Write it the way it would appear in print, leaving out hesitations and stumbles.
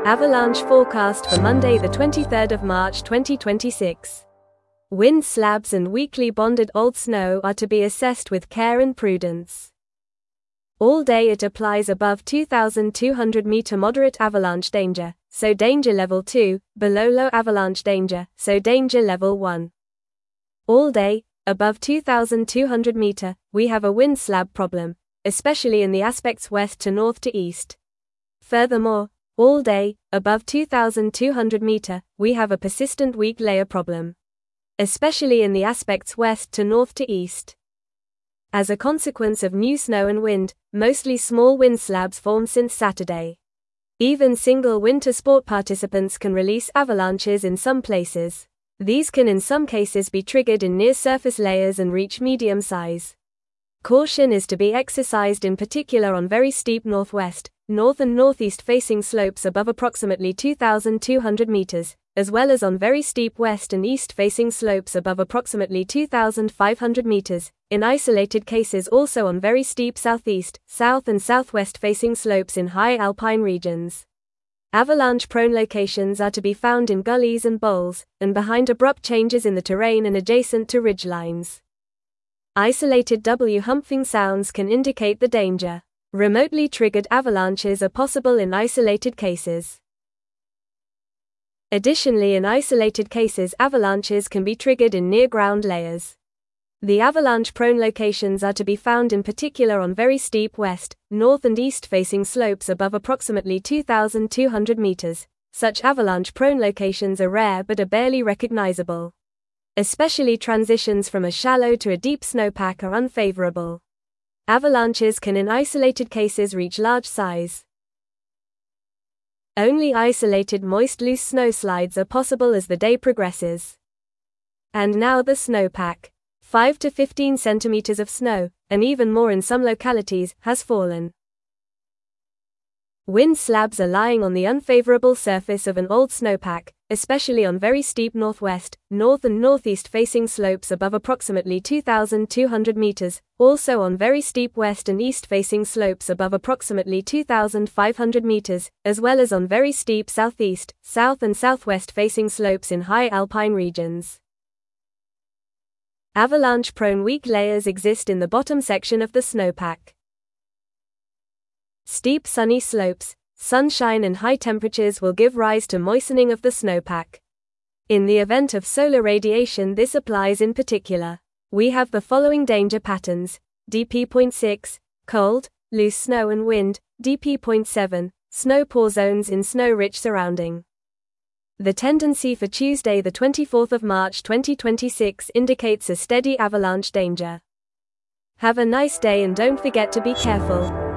Avalanche forecast for Monday the 23rd of March 2026. Wind slabs and weakly bonded old snow are to be assessed with care and prudence. All day it applies above 2,200 meter moderate avalanche danger, so danger level 2, below low avalanche danger, so danger level 1. All day, above 2,200 meter, we have a wind slab problem, especially in the aspects west to north to east. Furthermore, all day, above 2,200 meter, we have a persistent weak layer problem, especially in the aspects west to north to east. As a consequence of new snow and wind, mostly small wind slabs formed since Saturday. Even single winter sport participants can release avalanches in some places. These can in some cases be triggered in near-surface layers and reach medium size. Caution is to be exercised in particular on very steep northwest, north and northeast facing slopes above approximately 2,200 meters, as well as on very steep west and east facing slopes above approximately 2,500 meters, in isolated cases also on very steep southeast, south and southwest facing slopes in high alpine regions. Avalanche-prone locations are to be found in gullies and bowls, and behind abrupt changes in the terrain and adjacent to ridgelines. Isolated humping sounds can indicate the danger. Remotely triggered avalanches are possible in isolated cases. Additionally, in isolated cases, avalanches can be triggered in near-ground layers. The avalanche-prone locations are to be found in particular on very steep west, north and east-facing slopes above approximately 2,200 meters. Such avalanche-prone locations are rare but are barely recognizable. Especially transitions from a shallow to a deep snowpack are unfavorable. Avalanches can in isolated cases reach large size. Only isolated moist loose snowslides are possible as the day progresses. And now the snowpack. 5 to 15 centimeters of snow, and even more in some localities, has fallen. Wind slabs are lying on the unfavorable surface of an old snowpack, especially on very steep northwest, north and northeast facing slopes above approximately 2,200 meters, also on very steep west and east facing slopes above approximately 2,500 meters, as well as on very steep southeast, south and southwest facing slopes in high alpine regions. Avalanche-prone weak layers exist in the bottom section of the snowpack. Steep sunny slopes, sunshine and high temperatures will give rise to moistening of the snowpack. In the event of solar radiation, this applies in particular. We have the following danger patterns: DP.6, cold, loose snow and wind; DP.7, snow pour zones in snow-rich surrounding. The tendency for Tuesday the 24th of March 2026 indicates a steady avalanche danger. Have a nice day and don't forget to be careful.